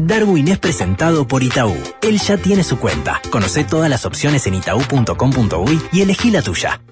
Darwin es presentado por Itaú. Él ya tiene su cuenta. Conocé todas las opciones en itaú.com.uy y elegí la tuya.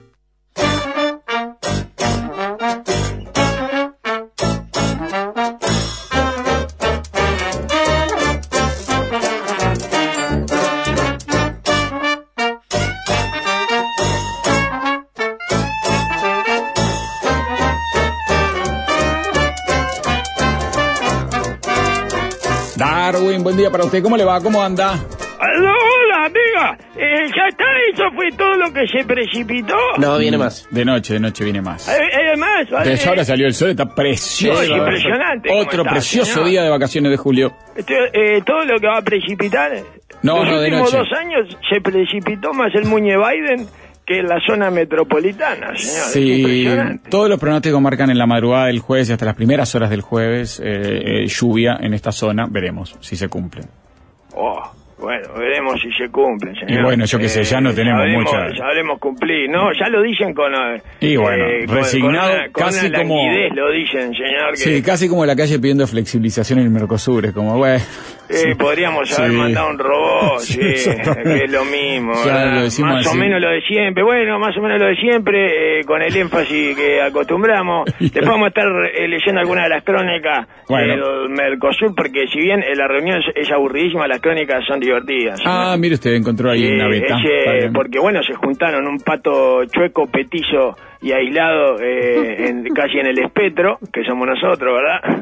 Darwin, buen día para usted. ¿Cómo le va? ¿Cómo anda? Hola, amiga. ¿Ya está? ¿Eso fue todo lo que se precipitó? No, viene más. De noche viene más. ¿Hay más? ¿Vale? Desde ahora salió el sol, está precioso. No, es impresionante. Otro precioso día de vacaciones de julio. Todo lo que va a precipitar. No, los de últimos noche. 2 años se precipitó más el Muñe Biden que en la zona metropolitana, señor. Sí, Es impresionante. todos los pronósticos marcan en la madrugada del jueves y hasta las primeras horas del jueves lluvia en esta zona. Veremos si se cumple. Bueno, veremos si se cumplen, señor. Y bueno, yo qué sé, ya no tenemos mucha... Sabremos cumplir. No, ya lo dicen con... Y bueno, resignado, con casi una como... languidez lo dicen, señor. Que, sí, casi como la calle pidiendo flexibilización en el Mercosur. Es como, bueno... sí. Podríamos haber mandado un robot, Sí, que es lo mismo. Ya lo decimos más así. o menos lo de siempre. Bueno, más o menos lo de siempre, con el énfasis que acostumbramos. Después vamos a estar leyendo algunas de las crónicas del Mercosur, porque si bien la reunión es aburridísima, las crónicas son divertidas. Ah, mire usted, encontró ahí una beta. Porque bueno, se juntaron un pato chueco, petizo y aislado casi en el espectro, que somos nosotros, ¿verdad?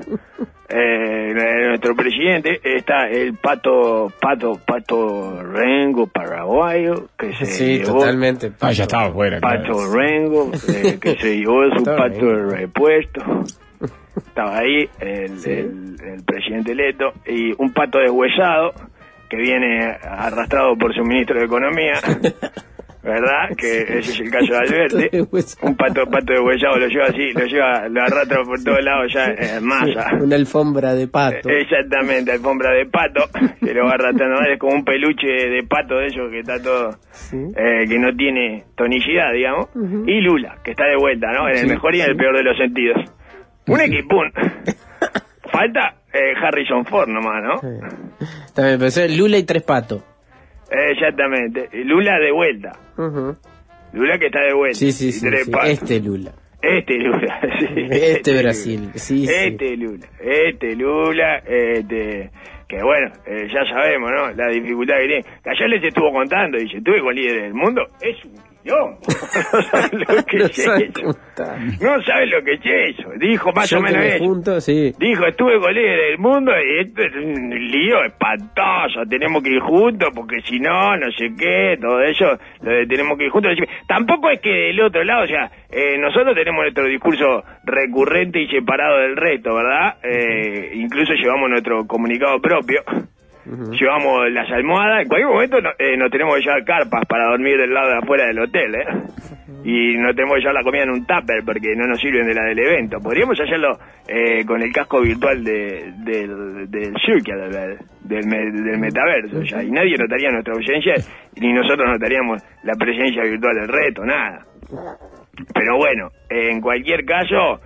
Nuestro presidente está el pato Rengo paraguayo que se llevó, totalmente. Ya estaba fuera. pato Rengo que se llevó su pato de repuesto. Estaba ahí el presidente electo, y un pato deshuesado que viene arrastrado por su ministro de Economía, ¿verdad? Que ese es el caso de Alberti. Un pato deshuesado lo arrastra por todos lados ya en masa. Una alfombra de pato. Exactamente, alfombra de pato, que lo va arrastrando, es como un peluche de pato de esos que está todo, que no tiene tonicidad, digamos. Y Lula, que está de vuelta, ¿no? En el mejor y en el peor de los sentidos. Un equipón. Falta Harrison Ford nomás, ¿no? También pensé Lula y 3 patos. Exactamente. Lula de vuelta. Lula que está de vuelta. Sí. Patos. Este Lula. Sí. Este Brasil. Sí. Lula. Que bueno, ya sabemos, ¿no? La dificultad que tiene. Que ayer les estuvo contando, dice, estuve con líderes del mundo. Es un quilombo. No sabes lo que es eso. No sabes lo que es eso. Dijo más o menos eso. Dijo, estuve con líderes del mundo y esto es un lío espantoso. Tenemos que ir juntos porque si no, no sé qué, todo eso, tenemos que ir juntos. Tampoco es que del otro lado, o sea, nosotros tenemos nuestro discurso recurrente y separado del resto, ¿verdad? Incluso llevamos nuestro comunicado propio. Llevamos las almohadas. En cualquier momento nos tenemos que llevar carpas para dormir del lado de afuera del hotel, y no tenemos que llevar la comida en un tupper porque no nos sirven de la del evento. Podríamos hacerlo con el casco virtual del Circle, del metaverso, ya, y nadie notaría nuestra ausencia, ni nosotros notaríamos la presencia virtual del reto, nada. Pero bueno, en cualquier caso,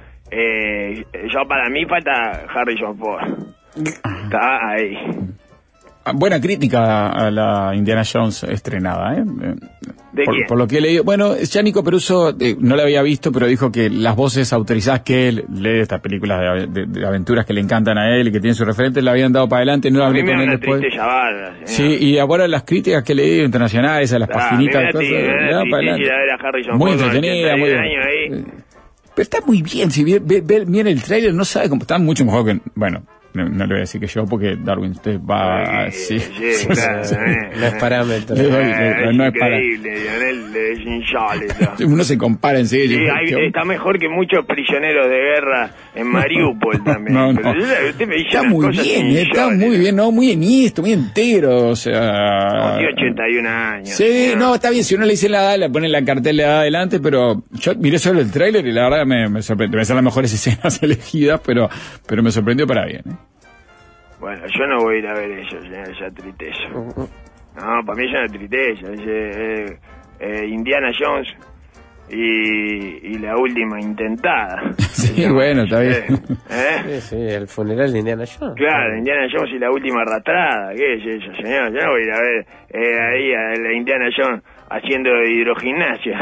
yo para mí falta Harrison Ford. Está ahí. Buena crítica a la Indiana Jones estrenada, ¿eh? ¿De quién? Por lo que he leído. Bueno, Giannico Peruso no la había visto, pero dijo que las voces autorizadas que él lee de estas películas de aventuras que le encantan a él y que tiene sus referentes, la habían dado para adelante, no hablé con él después. Sí, y ahora las críticas que he leído internacionales, a las paginitas, cosas, le da para adelante. Muy entretenida, muy bien. Pero está muy bien, si bien el trailer, no sabe cómo está mucho mejor que... Bueno, no le voy a decir que yo, porque Darwin, usted va... Sí, claro, no es parámetro. No es para... Lionel es insólito. Uno se compara en serio. Sí, está mejor que muchos prisioneros de guerra en Mariupol también. No. Usted me dice está muy bien, no, muy enhisto, muy entero, o sea... Tiene 81 años. Sí, no, está bien, si uno le dice la edad, le pone la cartel de edad adelante, pero yo miré solo el tráiler y la verdad me sorprendió. Deben ser las mejores escenas elegidas, pero me sorprendió para bien, ¿eh? Bueno, yo no voy a ir a ver eso, esa tristeza. No, para mí es una tristeza. Indiana Jones y la última intentada. Sí, bueno, está bien. Sí, el funeral de Indiana Jones. Claro, Indiana Jones y la última arrastrada. ¿Qué es eso, señor? Yo no voy a ir a ver ahí a la Indiana Jones haciendo hidrogimnasia.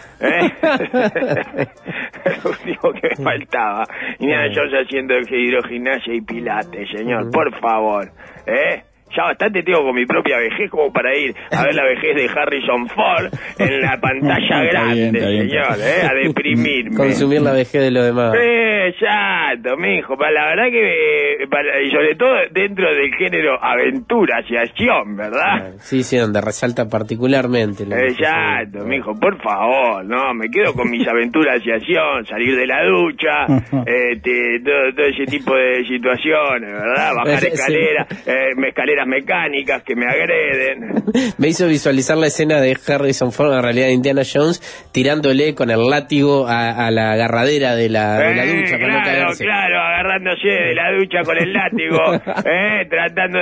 Lo único que me faltaba. Indiana Jones haciendo hidrogimnasia y pilates, señor. Por favor. Ya bastante tengo con mi propia vejez como para ir a ver la vejez de Harrison Ford en la pantalla grande, señor, a deprimirme. Consumir la vejez de los demás. Exacto, mijo. La verdad que, y sobre todo dentro del género aventuras y acción, ¿verdad? Sí, donde resalta particularmente. Exacto, mijo, por favor, no, me quedo con mis aventuras y acción, salir de la ducha, todo ese tipo de situaciones, ¿verdad? Bajar escaleras mecánicas que me agreden. Me hizo visualizar la escena de Harrison Ford, en realidad de Indiana Jones, tirándole con el látigo a la agarradera de la ducha para no caerse. Claro, agarrándose de la ducha con el látigo, tratando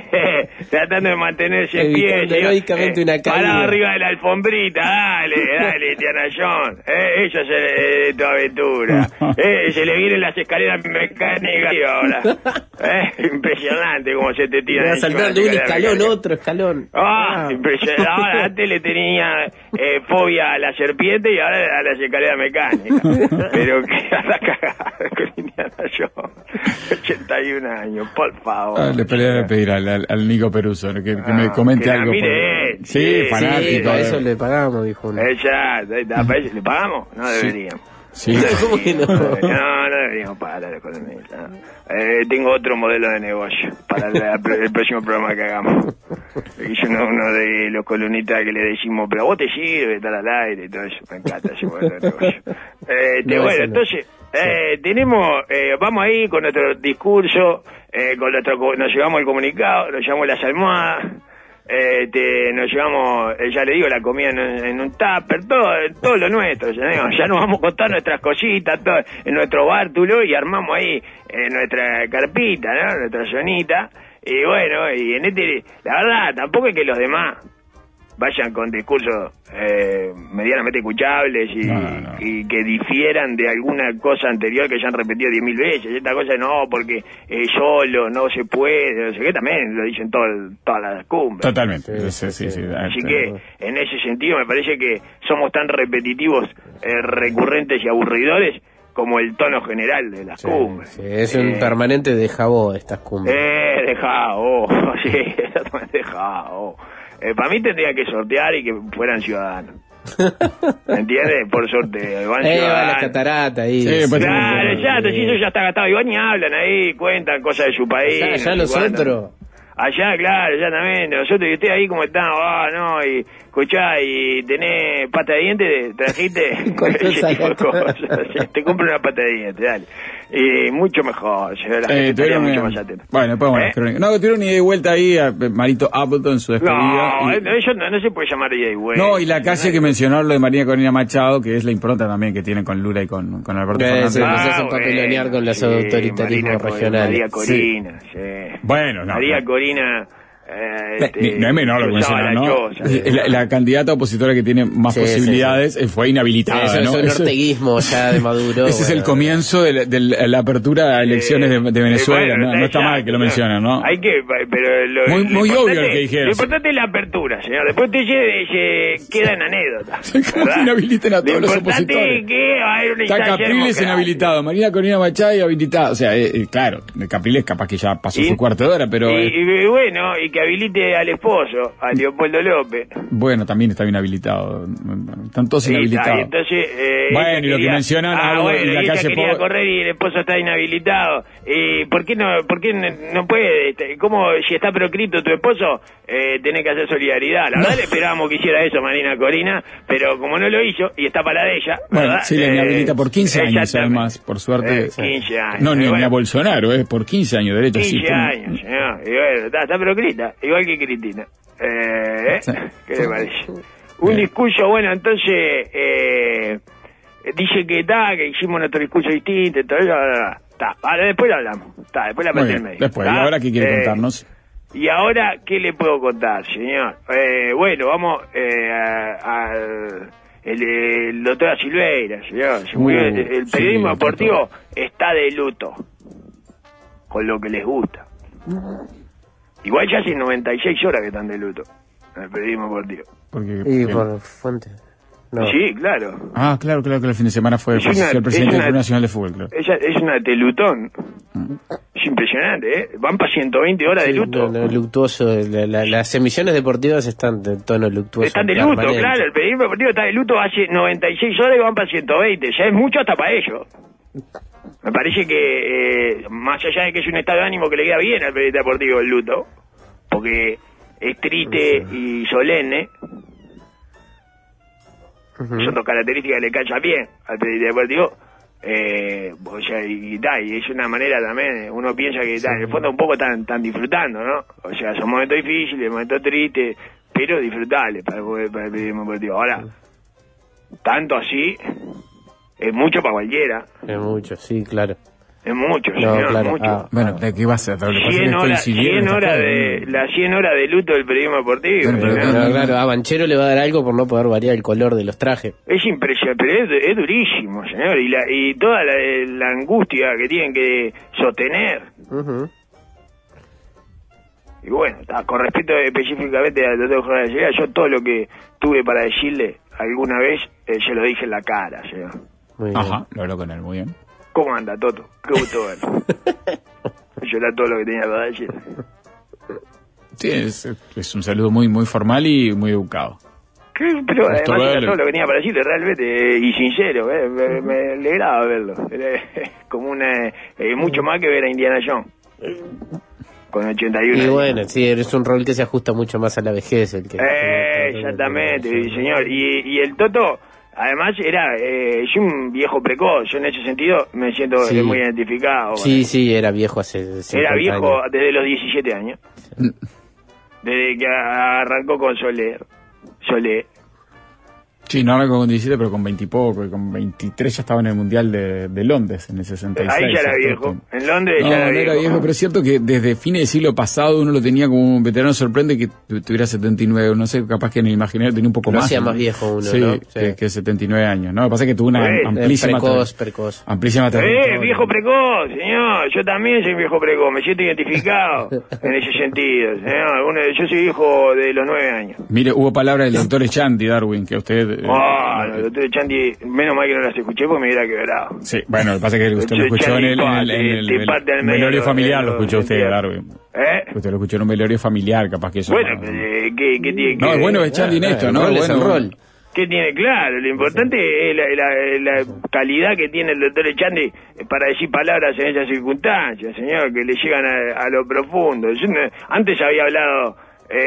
de mantenerse en pie, heroicamente una caída. parado arriba de la alfombrita. Dale, Indiana Jones, eso es tu aventura. Se le vienen las escaleras mecánicas y ahora, impresionante como se te tira saltando un escalón, otro escalón. Impresionante. Ahora antes le tenía fobia a la serpiente y ahora a las escaleras mecánicas. Pero que anda cagada con Indiana Jones. 81 años, por favor. Le voy a pedir al Nico Peruso que me comente algo. Mire, sí, fanático. A eso le pagamos, dijo uno. ¿Le pagamos? No deberíamos. Sí. ¿Cómo que no? No deberíamos pagar a la economía. Tengo otro modelo de negocio para el próximo programa que hagamos. Hice uno de los columnistas que le decimos, pero a vos te sirve estar al aire y todo eso. Me encanta ese modelo de negocio. Bueno, entonces, tenemos, vamos ahí con nuestro discurso, nos llevamos el comunicado, nos llevamos las almohadas. Nos llevamos, ya le digo, la comida en un tupper, todo lo nuestro, ya nos vamos a contar nuestras cositas, todo en nuestro bártulo y armamos ahí nuestra carpita, ¿no? Nuestra zonita, y bueno, y la verdad, tampoco es que los demás vayan con discursos medianamente escuchables y que difieran de alguna cosa anterior que ya han repetido 10.000 veces. Esta cosa no, porque solo no se puede, no sé qué, también lo dicen todas las cumbres. Totalmente. Sí. Así que en ese sentido me parece que somos tan repetitivos, recurrentes y aburridores como el tono general de las cumbres. Sí, es un permanente dejabó estas cumbres. Dejabó, sí, exactamente dejabó. Para mí tendría que sortear y que fueran ciudadanos. ¿Me entiendes? Por sorteo. Van ciudadanos. La catarata ahí. Sí, claro, exacto, si eso ya está gastado. Y van y hablan ahí, cuentan cosas de su país. Allá nosotros. Allá, claro, exactamente. Nosotros, y usted ahí como está, y escuchá, y tenés pasta de dientes, trajiste ese tipo de cosas. Te compro una pasta de dientes, dale. Y mucho mejor, la gente estaría mucho más atenta. Bueno, después no tuvieron ni de vuelta ahí a Marito Appleton en su despedida. Eso no se puede llamar ida y vuelta. No, y la calle que mencionó lo de María Corina Machado, que es la impronta también que tienen con Lula y con Alberto Fernández. Nos hacen papelonear con los autoritarismos regionales. María Corina, sí. Bueno, María Corina... no es menor lo que menciona, ¿no? La candidata opositora que tiene más posibilidades fue inhabilitada, eso ¿no? es un orteguismo ya de Maduro. Ese es el comienzo de la apertura a elecciones de Venezuela. No está mal que lo mencionan, ¿no? Hay que, pero muy obvio lo que dijeron. Lo importante es la apertura, señor. Después se queda en anécdota. ¿Cómo que inhabiliten a todos los opositores? Es que va a haber una está Capriles inhabilitado, María Corina Machado habilitada. O sea, claro, Capriles capaz que ya pasó su cuarto de hora, pero... Y bueno, y que habilite al esposo, a Leopoldo López. Bueno, también está bien habilitado. Están todos inhabilitados. Entonces, bueno, y lo que mencionan algo en la calle quería correr y el esposo está inhabilitado. ¿Por qué no puede? ¿Cómo, si está proscripto tu esposo, tenés que hacer solidaridad? La verdad le esperábamos que hiciera eso Marina Corina, pero como no lo hizo, y está para la de ella, bueno, ¿verdad? sí, le inhabilita por 15 años además, por suerte. 15 años. No, ni a Bolsonaro, por 15 años derecho. 15 años, señor. Y bueno, está proscrita, igual que Cristina. ¿Qué le parece? Un discurso, bueno, entonces dice que hicimos nuestro discurso distinto, entonces ahora después lo hablamos, después la parte del medio. Después, ¿y ahora qué quiere contarnos? Y ahora, ¿qué le puedo contar, señor? Bueno, vamos el doctor Silveira, señor. El periodismo deportivo está de luto con lo que les gusta. Igual ya hace 96 horas que están de luto en el periodismo deportivo. Y por fuente. No. Sí, claro. Ah, claro que el fin de semana fue el presidente del Club Nacional de Fútbol, claro. Es una telutón. Es impresionante, ¿eh? Van para 120 horas de luto. Luctuoso. Las emisiones deportivas están de tono luctuoso. Están de luto, claro. El periodismo deportivo está de luto hace 96 horas y van para 120. Ya es mucho hasta para ellos. Me parece que, más allá de que es un estado de ánimo que le queda bien al periodista deportivo el luto, porque es triste y solemne, son dos características que le callan bien al periodista deportivo, o sea, y es una manera también, uno piensa que en el fondo un poco están disfrutando, ¿no? O sea, son momentos difíciles, momentos tristes, pero disfrutables para el periodismo deportivo. Ahora, tanto así, es mucho para cualquiera. Es mucho, sí, claro. Es mucho, señor, claro. mucho. Bueno, ¿de qué va a ser? 100 horas las 100 horas de luto del periodismo deportivo. Bueno, claro, a Banchero le va a dar algo por no poder variar el color de los trajes. Es impresionante, pero es durísimo, señor. Y toda la angustia que tienen que sostener. Y bueno, con respecto específicamente al doctor Jorge Silveira, yo todo lo que tuve para decirle alguna vez, se lo dije en la cara, señor. Ajá, lo habló con él, muy bien. ¿Cómo anda, Toto? Qué gusto verlo. Yo era todo lo que tenía para decir. Sí, es un saludo muy muy formal y muy educado. Pero además era todo lo que tenía para decirle, realmente, y sincero, me alegraba verlo. Era como mucho más que ver a Indiana Jones. Con 81 y bueno, sí, es un rol que se ajusta mucho más a la vejez. Exactamente, señor. Y el Toto... Además, yo un viejo precoz, yo en ese sentido me siento muy identificado. Sí, era viejo Era viejo años. Desde los 17 años. Desde que arrancó con Solé. Sí, no arrancó con 17, pero con 20 y poco, y con 23 ya estaba en el Mundial de Londres, en el 66. Ahí ya era viejo, en Londres ya era viejo. No era viejo, pero es cierto que desde fines del siglo pasado uno lo tenía como un veterano. Sorprende que tuviera 79, no sé, capaz que en el imaginario tenía un poco más. Hacía más viejo uno, sí, ¿no? que 79 años, ¿no? Lo que pasa es que tuvo una amplísima... Precoz. Amplísima trayectoria. Viejo precoz, señor, yo también soy viejo precoz, me siento identificado en ese sentido, señor. Yo soy hijo de los 9 años. Mire, hubo palabras del doctor Echanti, Darwin, que usted... el doctor Echandi, menos mal que no las escuché porque me hubiera quebrado. Sí, bueno, lo que pasa es que usted lo escuchó en el velorio familiar, lo escuchó usted, Darwin. Usted lo escuchó en un velorio familiar, capaz que eso... Bueno, ¿qué tiene que...? No, es bueno Echandi en esto, ¿no? Es el rol. ¿Qué tiene? Claro, lo importante es la calidad que tiene el doctor Echandi para decir palabras en esas circunstancias, señor, que le llegan a lo profundo. Yo antes había hablado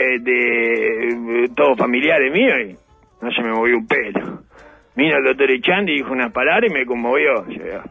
de todos familiares míos y no se me movió un pelo. Vino el doctor Echandi, dijo unas palabras y me conmovió.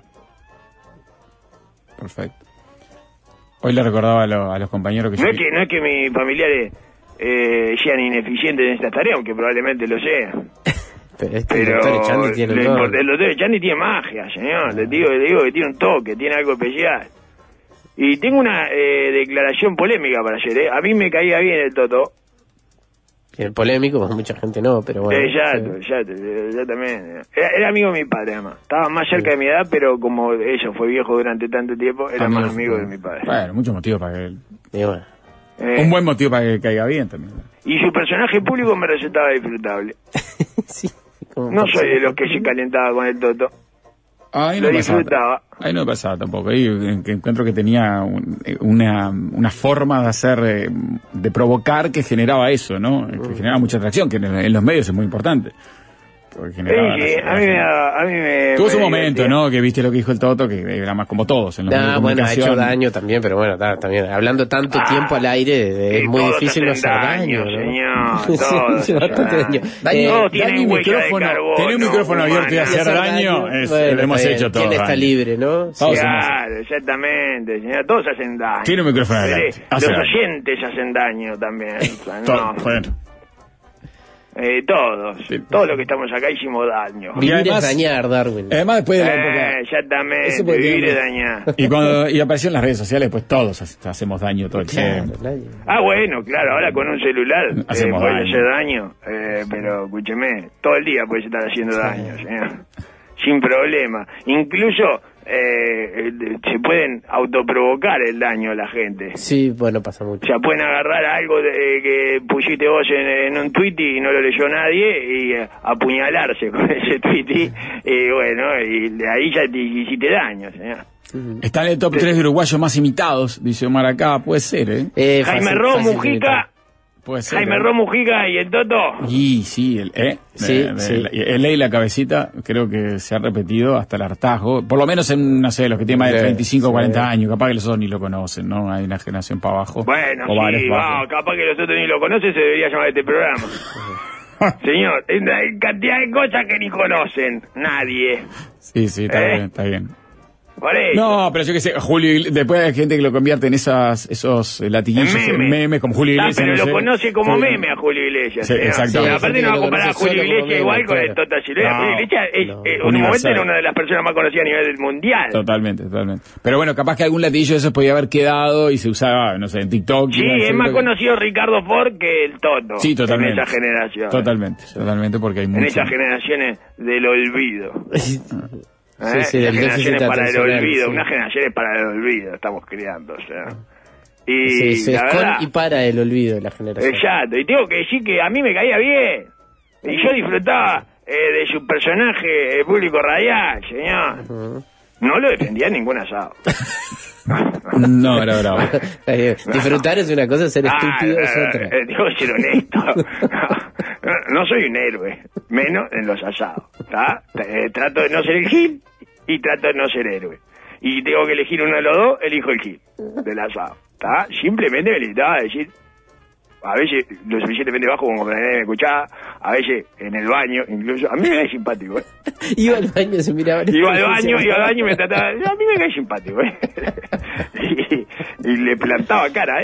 Perfecto. Hoy le recordaba a los compañeros que... No es que mis familiares sean ineficientes en estas tareas, aunque probablemente lo sean. Pero el doctor Echandi tiene el doctor Echandi tiene magia, señor. Le digo que tiene un toque, tiene algo especial. Y tengo una declaración polémica para ayer. A mí me caía bien el Toto. El polémico, pues mucha gente no, pero bueno. Ya también. Era amigo de mi padre, además. Estaba más cerca de mi edad, pero como ella fue viejo durante tanto tiempo, era más amigo de mi padre. Bueno, muchos motivos para que él... Bueno. Un buen motivo para que caiga bien también. Y su personaje público me resultaba disfrutable. Sí. No soy de los que se calentaba con el Toto. Ahí no lo disfrutaba. Ahí no pasaba tampoco. Ahí encuentro que tenía una forma de hacer, de provocar que generaba eso, ¿no? Que generaba mucha atracción, que en los medios es muy importante. Sí, a mí me tuvo su momento, ¿no? Que viste lo que dijo el Toto, que era más como todos en los medios de comunicación. Ha hecho daño también, pero bueno, también hablando tanto tiempo al aire es muy difícil no hacer daño, ¿no? Señor, sí, bastante daño. Todos tienen tener un micrófono abierto y hacer daño, lo hemos hecho todos. ¿Quién está libre, no? Claro, exactamente, señor. Todos hacen daño. Tiene un micrófono abierto. Los oyentes hacen daño también. Bueno. Todos los que estamos acá hicimos daño. Vivir es dañar, Darwin. Además, después de la época... Exactamente, vivir es dañar. Y apareció en las redes sociales, pues todos hacemos daño todo el tiempo. Bueno, claro, ahora con un celular hacemos puede daño. hacer daño, pero escúcheme, todo el día puede estar haciendo daño, señor. Sin problema. Incluso se pueden autoprovocar el daño a la gente. Sí, bueno, pasa mucho. O sea, pueden agarrar algo que pusiste vos en un tweet y no lo leyó nadie y apuñalarse con ese tweet y bueno, y de ahí ya te hiciste daño, señor. Está en el top 3 de uruguayos más imitados, dice Omar acá, puede ser, Jaime Ro Mujica. Puede ser. Jaime Ro Mujica y el Toto. Y sí, sí. El ley la cabecita, creo que se ha repetido hasta el hartazgo, por lo menos en, no sé, los que tienen más de 35 o 40 años, capaz que los otros ni lo conocen, ¿no? Hay una generación para abajo. Bueno, sí, capaz que los otros ni lo conocen, se debería llamar este programa. Señor, hay cantidad de cosas que ni conocen, nadie. Sí, está bien, está bien. No, pero yo que sé, Julio, después hay gente que lo convierte en esos latiguillos, memes como Julio Iglesias. Pero lo conoce como meme a Julio Iglesias. Sí, exactamente. Aparte no va a comparar a Julio Iglesias igual con el Tota Silvera. Julio Iglesias en un momento era una de las personas más conocidas a nivel del mundial. Totalmente. Pero bueno, capaz que algún latiguillo de esos podía haber quedado y se usaba, no sé, en TikTok. Sí, es más conocido Ricardo Ford que el Toto. Sí, totalmente. En esa generación. Totalmente, porque hay mucho. En esas generaciones del olvido. Sí, unas generaciones para el olvido, unas generaciones para el olvido estamos creando, o sea. Y la verdad, con y para el olvido la generación. Exacto, y tengo que decir que a mí me caía bien. Y yo disfrutaba de su personaje público radial, señor. No lo defendía en ningún asado. No, era bravo. Disfrutar es una cosa, ser estúpido es otra. Tengo que ser honesto. No soy un héroe, menos en los asados. Trato de no ser el Gil y trato de no ser héroe. Y tengo que elegir uno de los dos, elijo el Gil del asado. Simplemente me limitaba a decir, a veces lo suficientemente bajo como para nadie me escuchaba, a veces en el baño, incluso, a mí me cae simpático, Iba al baño, se miraba. Iba al baño y me trataba, a mí me cae simpático, y le plantaba cara,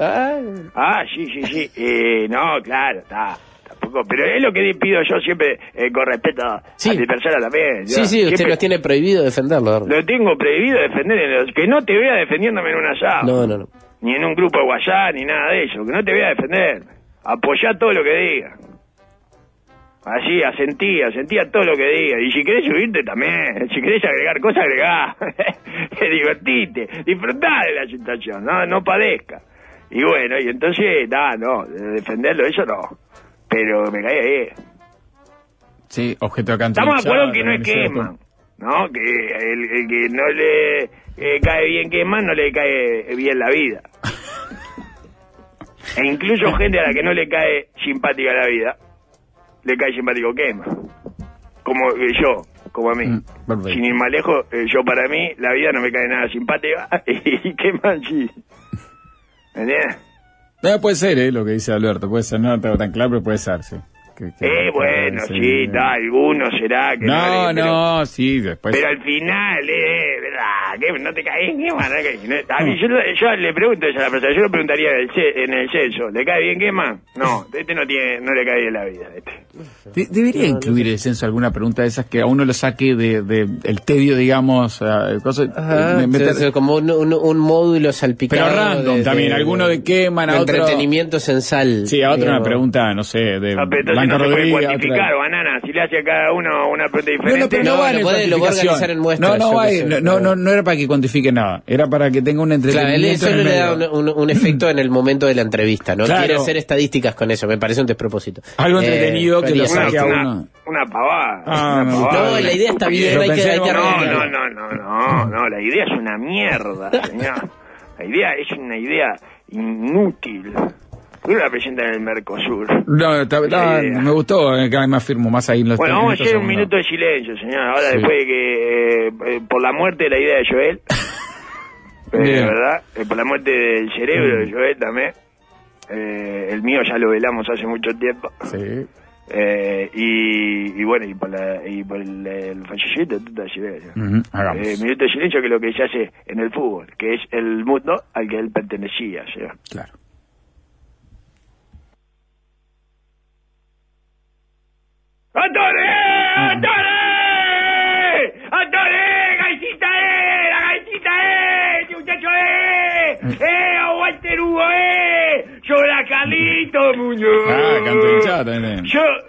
sí. No, claro, tampoco, pero es lo que pido yo siempre, con respeto a mi persona también. Sí, usted nos tiene prohibido defenderlo. Lo tengo prohibido defender, que no te vea defendiéndome en un asado. No. Ni en un grupo de WhatsApp, ni nada de eso, que no te voy a defender. Apoyá todo lo que diga. Así, asentía todo lo que diga. Y si querés subirte también, si querés agregar cosas, agregá. Divertite, disfrutá de la situación, no padezca. Y bueno, y entonces, defenderlo, eso no. Pero me cae bien. Sí, objeto de canto. Estamos de acuerdo que no es Kessman, ¿no? Que el que no le cae bien Kessman, no le cae bien la vida. E incluso gente a la que no le cae simpática la vida, le cae simpático Kessman. Como yo, como a mí. Sin ir más lejos, yo para mí, la vida no me cae nada simpática y Kessman sí. ¿Me entiendes? Puede ser, lo que dice Alberto, puede ser, no lo tengo tan claro, pero puede ser, sí. Bueno, sí, alguno será que no, sí, después. Pero al final, ¿verdad? ¿Qué? ¿No te caes? Kessman? A mí, yo le pregunto eso a la persona, yo lo preguntaría en el censo, ¿le cae bien Kessman? No, no le cae bien la vida, Debería incluir el censo alguna pregunta de esas que a uno lo saque de el tedio, digamos, cosas. Como un módulo salpicado. Pero random también, alguno de Kessman, a otro. Entretenimiento censal. Sí, a otro una pregunta, no sé, de no se puede cuantificar, Banana, si le hace a cada uno una pregunta diferente. Lo puede organizar en muestras. No era para que cuantifique nada, era para que tenga un entretenimiento. Claro, él solo le da un efecto en el momento de la entrevista, no quiere hacer estadísticas con eso, me parece un despropósito. Algo entretenido que lo saque a uno. Una pavada. No, la idea está bien, hay que No, la idea es una mierda, señor. La idea es una idea inútil. ¿Por qué la presentan en el Mercosur? Me gustó, cada vez más firmo, más ahí en los. Bueno, vamos a hacer un minuto de silencio, señor. Ahora, después de que, por la muerte de la idea de Joel, ¿verdad? Por la muerte del cerebro de Joel también. El mío ya lo velamos hace mucho tiempo. Sí. Y bueno, y por el fallecimiento de toda silencio. Minuto de silencio, que es lo que se hace en el fútbol, que es el mundo al que él pertenecía, señor. Claro. llora Carlito Muñoz. Canto hinchada también.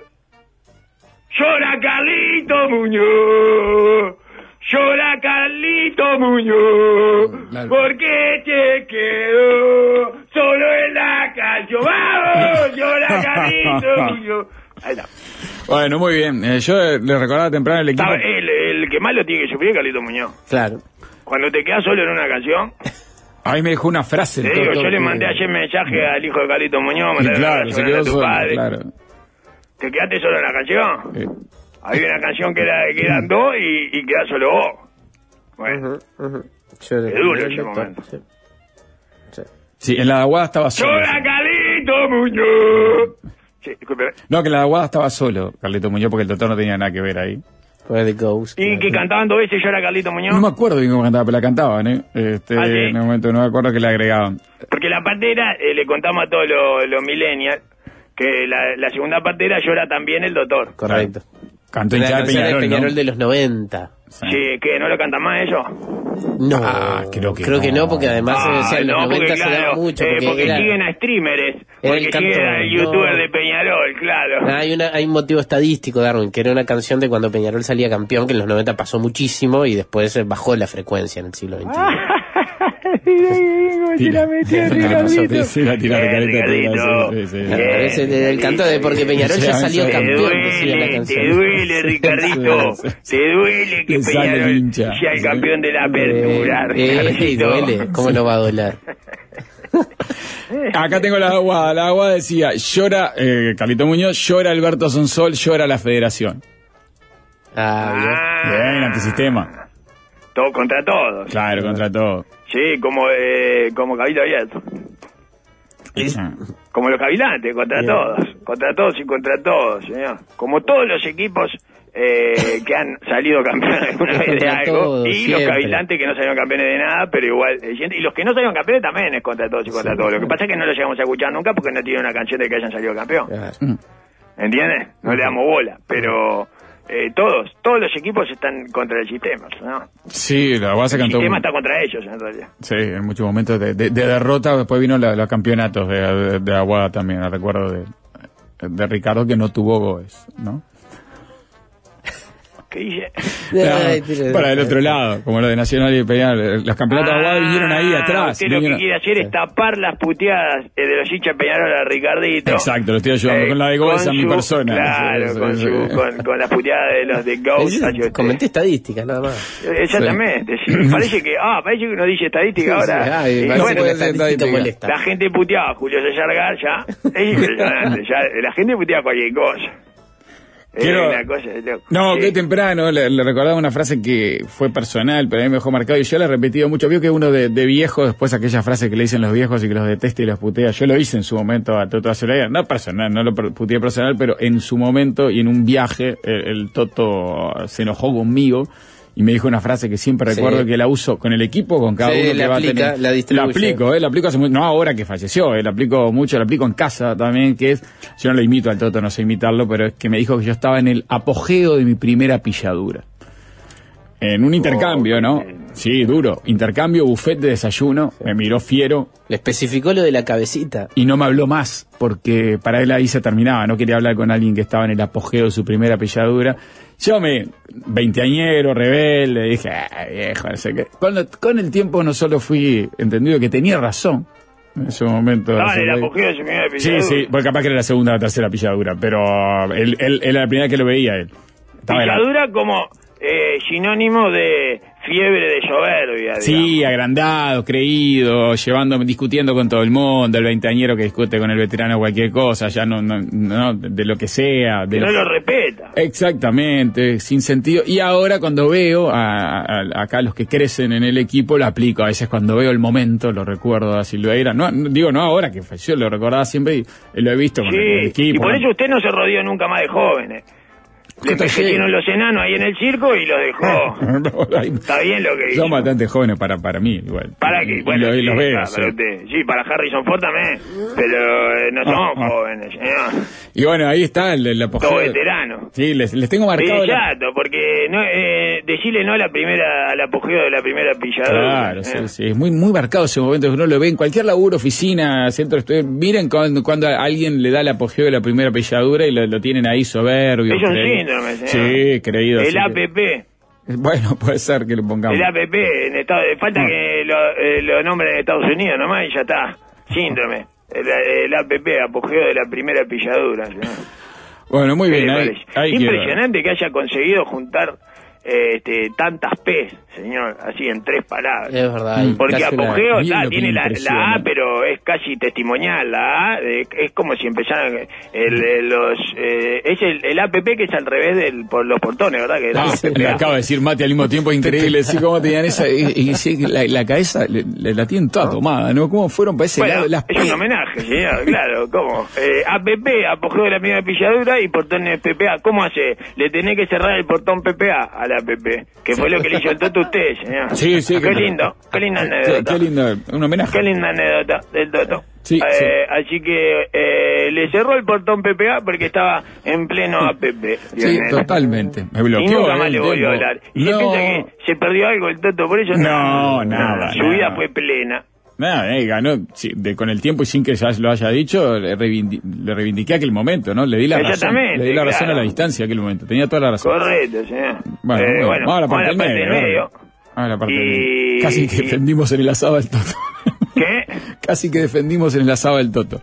Llora Carlito Muñoz. Llora Carlito Muñoz. Claro. Porque te quedó solo en la canción. ¡Vamos! Llora Carlito Muñoz. Ahí está. Bueno, muy bien. Yo le recordaba temprano el equipo. El que más lo tiene que sufrir es Carlito Muñoz. Claro. Cuando te quedas solo en una canción. Ahí me dejó una frase. Te digo, yo le mandé ayer mensaje al hijo de Carlito Muñoz. Claro, se quedó solo, claro. ¿Te quedaste solo en la canción? Había una canción que eran dos y quedás solo vos. Bueno, es duro ese momento. Sí, en la Aguada estaba solo. ¡Llora Carlito Muñoz! Sí, disculpe. No, que en la Aguada estaba solo Carlito Muñoz porque el doctor no tenía nada que ver ahí. ¿Y que cantaban dos veces Llora Carlito Muñoz? No me acuerdo bien cómo cantaba, pero la cantaban, ¿eh? ¿Sí? En un momento no me acuerdo que le agregaban. Porque la partera, le contamos a todos los millennials, que la segunda partera llora también el doctor. Correcto. Cantó hinchada de Peñarol de los 90. Sí, ¿qué? ¿No lo cantan más eso? No, creo que no, porque además en los 90 se daba mucho. Porque siguen a streamers, porque siguen a youtubers de Peñarol, claro. Hay un motivo estadístico, Darwin, que era una canción de cuando Peñarol salía campeón, que en los 90 pasó muchísimo y después bajó la frecuencia en el siglo XXI. Se la metió Ricardito. Sí, la tira Ricardito. El canto de porque Peñarol ya salió campeón, decía la Te canción. duele, Ricardito. Te duele que Peñarol sea el campeón de la apertura, Ricardito. Duele, ¿cómo no va a doler? Acá tengo la Aguada. La Aguada decía, llora Carlito Muñoz, llora Alberto Sonsol, llora la Federación. Bien, antisistema. Todo contra todos. Claro, contra todo. Sí, como Cabildo Abierto. Como los cavilantes, contra todos y contra todos, señor. Como todos los equipos que han salido campeones alguna vez de algo, todos, y siempre. los cavilantes que no salieron campeones de nada, pero igual, y los que no salieron campeones también es contra todos y contra todos. Lo que pasa es que no lo llegamos a escuchar nunca porque no tiene una canción de que hayan salido campeón. ¿Entiendes? No le damos bola, pero todos los equipos están contra el sistema, ¿no? Sí, la Aguada se cantó. El sistema está contra ellos, en realidad. Sí, en muchos momentos de derrota. Después vino los campeonatos de Aguada también. Recuerdo de Ricardo que no tuvo goles, ¿no? ¿Qué dice? Para el otro lado, como lo de Nacional y Peñarol. Los campeonatos de Aguada vinieron ahí atrás. Usted lo que quiere hacer es tapar las puteadas de los hinchas Peñarol a Ricardito. Exacto, lo estoy ayudando con la de Gómez a mi persona. Claro, con las puteadas de los de Ghost. Comenté estadísticas, nada más. Exactamente. Sí. Parece que uno dice estadística ahora. Bueno, la gente puteaba a Julio César Gar ya. Es impresionante. La gente puteaba cualquier cosa. Una cosa de loco. No, qué temprano, le recordaba una frase que fue personal, pero a mí me dejó marcado y yo la he repetido mucho. Vio que uno de viejo, después aquella frase que le dicen los viejos y que los detesta y los putea, yo lo hice en su momento a Toto Azulaya, no personal, no lo puteé personal, pero en su momento y en un viaje el Toto se enojó conmigo y me dijo una frase que siempre recuerdo que la uso con el equipo, con cada uno que va a tener. La aplico hace mucho, no ahora que falleció, la aplico mucho, la aplico en casa también, que es, yo no lo imito al Toto, no sé imitarlo, pero es que me dijo que yo estaba en el apogeo de mi primera pilladura. En un intercambio, ¿no? Sí, duro. Intercambio, buffet de desayuno, me miró fiero. Le especificó lo de la cabecita. Y no me habló más, porque para él ahí se terminaba, no quería hablar con alguien que estaba en el apogeo de su primera pilladura. Yo veinteañero, rebelde, dije, viejo, no sé qué. Con el tiempo no solo fui entendido que tenía razón, en ese momento. Estaba en el apogeo de su primera pilladura. Sí, porque capaz que era la segunda o la tercera pilladura, pero él era la primera que lo veía él. Pilladura como sinónimo de fiebre de soberbia. Sí, digamos. Agrandado, creído, discutiendo con todo el mundo, el veinteañero que discute con el veterano cualquier cosa, ya no de lo que sea. Que no lo respeta. Exactamente, sin sentido. Y ahora cuando veo acá los que crecen en el equipo, lo aplico. A veces cuando veo el momento, lo recuerdo a Silveira. No ahora que falleció, lo recordaba siempre y lo he visto con el equipo. Y por eso usted no se rodeó nunca más de jóvenes. Le metieron los enanos ahí en el circo y los dejó. Está bien lo que hizo. Son bastante jóvenes para mí, igual. ¿Para qué? Bueno, los veo. Sí, para Harrison Ford también. Pero no somos jóvenes, señor. Y bueno, ahí está el apogeo. Todo veterano. Sí, les tengo marcado. Exacto, porque no, decirle no al apogeo de la primera pilladura. Claro, sí, es muy marcado ese momento. Uno lo ve en cualquier laburo, oficina, centro de estudio. Miren cuando alguien le da el apogeo de la primera pilladura y lo tienen ahí soberbio. Es un síndrome, señor. Sí, creído. El APP. Bueno, puede ser que lo pongamos. El APP, falta que lo nombren en Estados Unidos nomás y ya está. Síndrome. El APP, apogeo de la primera pilladura, señor. Bueno, muy bien. Impresionante que haya conseguido juntar tantas P, señor, así en 3 palabras. Es verdad. Porque apogeo tiene la A, pero es casi testimonial. La A es como si empezaran es el APP que es al revés por los portones, ¿verdad? Que le acaba de decir Mati al mismo tiempo, increíble, sí, cómo tenían esa, y la cabeza la tienen toda tomada, ¿no? ¿Cómo fueron para ese lado? Es un homenaje, señor, claro, ¿cómo? APP, apogeo de la primera pilladura, y portones PPA, ¿cómo hace? Le tenés que cerrar el portón PPA a la APP, que fue lo que le hizo el Toto a usted, señor. Sí. Qué linda anécdota. Qué lindo, un homenaje. Qué linda anécdota del Toto. Sí. Así que le cerró el portón PPA porque estaba en pleno APP. Sí, totalmente. Me bloqueó. Y nunca más le volvió a hablar. Y se piensa que se perdió algo el Toto, por eso nada. Su vida fue plena. Nada, ganó con el tiempo y sin que ya lo haya dicho, le reivindiqué aquel momento, ¿no? Le di la razón. Le di la razón a la distancia aquel momento. Tenía toda la razón. Correcto, señor. Bueno, vamos a la parte del medio. Casi que defendimos en el asado del Toto. ¿Qué? Casi que defendimos en el asado del Toto.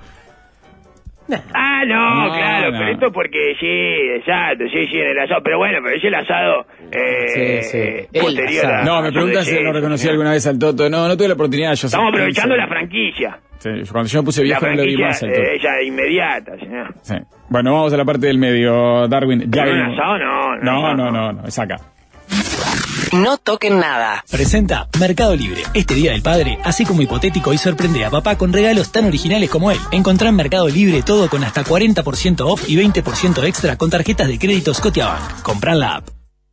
Claro, pero esto porque sí, exacto, sí, en el asado, pero bueno, pero es el asado posterior a... No, me preguntas si lo reconocí alguna vez al Toto. No tuve la oportunidad. Estamos aprovechando la franquicia. Sí, cuando yo me puse viejo no lo vi más al Toto. Ella inmediata, señor. Sí. Bueno, vamos a la parte del medio, Darwin. ¿Pero un asado? No, es acá. No toquen nada. Presenta Mercado Libre. Este Día del Padre, así como hipotético, y sorprende a papá con regalos tan originales como él. Encontrá en Mercado Libre todo con hasta 40% off y 20% extra con tarjetas de crédito Scotiabank. Comprá en la app.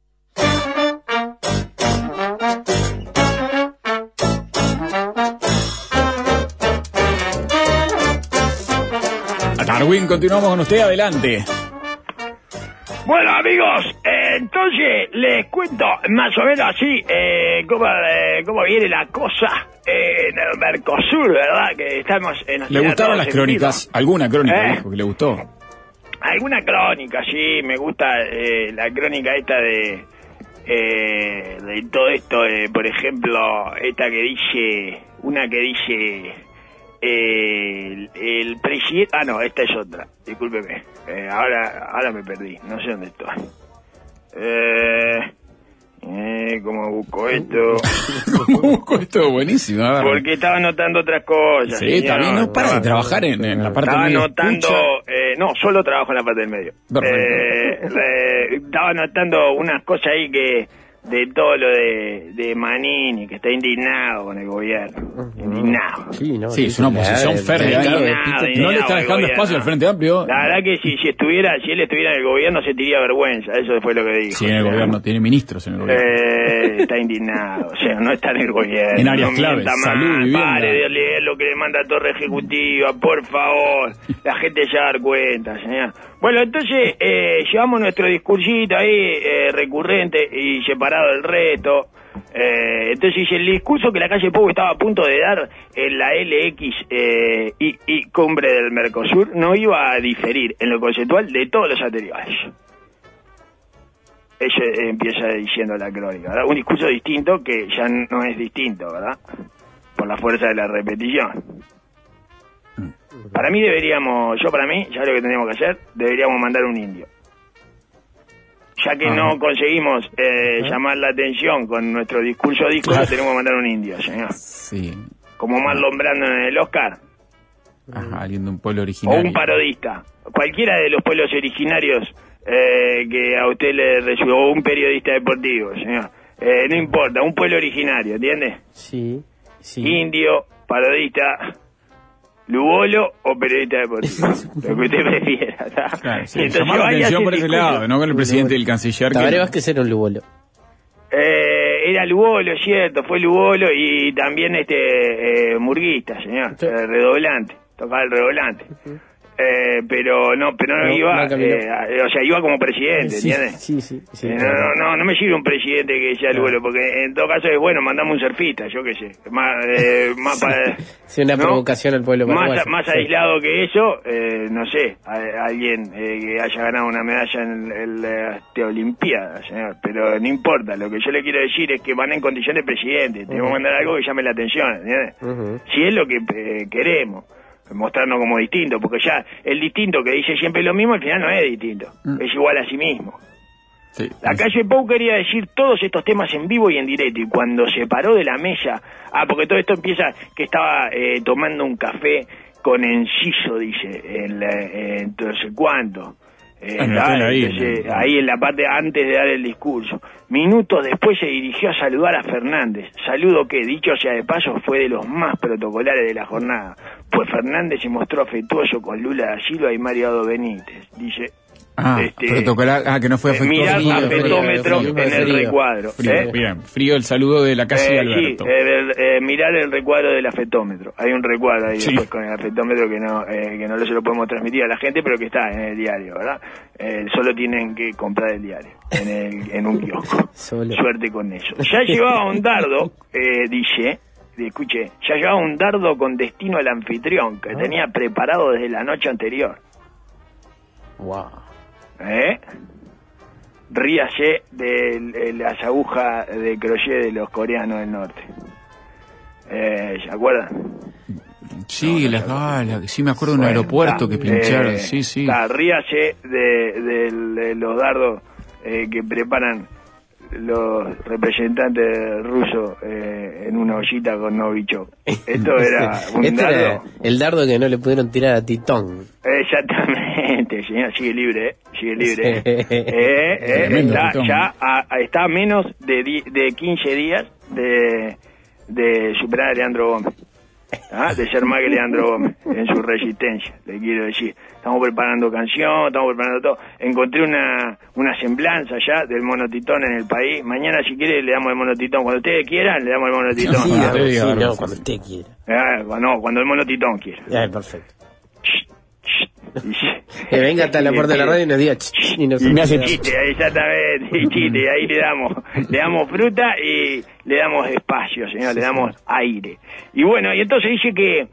Darwin, continuamos con usted, adelante. Bueno, amigos, entonces les cuento más o menos así cómo viene la cosa en el Mercosur, ¿verdad? Que estamos en... ¿Le gustaron las crónicas? ¿Alguna crónica dijo que le gustó? Alguna crónica, sí, me gusta la crónica esta de todo esto, por ejemplo, esta que dice, el presidente... esta es otra, discúlpeme. Ahora me perdí, no sé dónde estoy. ¿Cómo busco esto? ¿Cómo busco esto? Buenísimo. Porque estaba anotando otras cosas. Sí, también no para de trabajar en la parte del medio. Estaba anotando... solo trabajo en la parte del medio. Estaba anotando unas cosas ahí de todo lo de Manini, que está indignado con el gobierno. Indignado. Sí, es una oposición férrea. No le está dejando espacio al Frente Amplio. La verdad que si él estuviera en el gobierno se tiraría vergüenza. Eso fue lo que dijo. Sí, en el gobierno, tiene ministros en el gobierno. Está indignado. O sea, no está en el gobierno. En áreas claves, salud, vivienda. Pare de leer lo que le manda Torre Ejecutiva, por favor. La gente ya va a dar cuenta, señor. Bueno, entonces llevamos nuestro discursito ahí recurrente y separado del resto. Entonces el discurso que la calle Pou estaba a punto de dar en la LX y cumbre del Mercosur no iba a diferir en lo conceptual de todos los anteriores. Ella empieza diciendo la crónica, ¿verdad? Un discurso distinto que ya no es distinto, ¿verdad? Por la fuerza de la repetición. Para mí, ya lo que tenemos que hacer, deberíamos mandar un indio. Ya que no conseguimos llamar la atención con nuestro discurso tenemos que mandar un indio, señor. Sí. Como Marlon Brando en el Oscar. Alguien de un pueblo originario. O un parodista. Cualquiera de los pueblos originarios que a usted le resultó, o un periodista deportivo, señor. No importa, un pueblo originario, ¿entiende? Sí. Indio, parodista... Lubolo o periodista deportivo, lo que usted prefiera. Claro, sí, llamó la atención por ese lado, no con el presidente y el canciller. Tabaré Vázquez era un Lubolo. Era Lubolo, cierto, fue Lubolo y también murguista, señor, redoblante, tocaba el redoblante. Pero no iba, o sea, iba como presidente, ¿entiendes? Sí. No me sirve un presidente que sea Lubolo, porque en todo caso es bueno, mandamos un surfista, yo qué sé, más para... Sí, una provocación al pueblo paraguayo. Más aislado que eso, no sé, alguien que haya ganado una medalla en la Olimpiada, señor, pero no importa, lo que yo le quiero decir es que van en condición de presidente, tenemos que mandar algo que llame la atención, ¿entiendes? Si es lo que queremos. Mostrarnos como distintos, porque ya el distinto que dice siempre lo mismo al final no es distinto, es igual a sí mismo. Sí, la calle Pou quería decir todos estos temas en vivo y en directo, y cuando se paró de la mesa, porque todo esto empieza que estaba tomando un café con Enciso, dice, en no sé cuánto. Ahí en la parte antes de dar el discurso. Minutos después se dirigió a saludar a Fernández. Saludo que, dicho sea de paso, fue de los más protocolares de la jornada, pues Fernández se mostró afectuoso con Lula da Silva y Mario Ado Benítez. Dice... protocolar, que no fue afectuoso. Mirar afectómetro en el recuadro. Bien, frío el saludo de la calle Alberto. Sí, mirar el recuadro del afectómetro. Hay un recuadro ahí después con el afectómetro que no se lo podemos transmitir a la gente, pero que está en el diario, ¿verdad? Solo tienen que comprar el diario en un kiosco. Suerte con eso. Ya llevaba un dardo, dice... Escuche, ya llevaba un dardo con destino al anfitrión que tenía preparado desde la noche anterior. Wow. Ríase de las agujas de crochet de los coreanos del norte. ¿Se acuerdan? Sí, sí me acuerdo de un aeropuerto que pincharon, sí. Ríase de los dardos que preparan los representantes rusos en una ollita con Novichok. Esto era un dardo. Era el dardo que no le pudieron tirar a Titón. Exactamente, señor, sigue libre. Está a menos de 15 días de superar a Leandro Gómez. De ser más que Leandro Gómez en su resistencia, le quiero decir. Estamos preparando canción, estamos preparando todo. Encontré una semblanza ya del monotitón en el país. Mañana, si quiere, le damos el monotitón. Cuando ustedes quieran, le damos el monotitón. Cuando usted quiera. Cuando el monotitón quiera. Perfecto. Que venga hasta la puerta de la radio y nos diga y me hace chiste, exactamente, chiste, ahí le damos fruta y le damos espacio, señor, le damos aire. Y bueno, y entonces dice que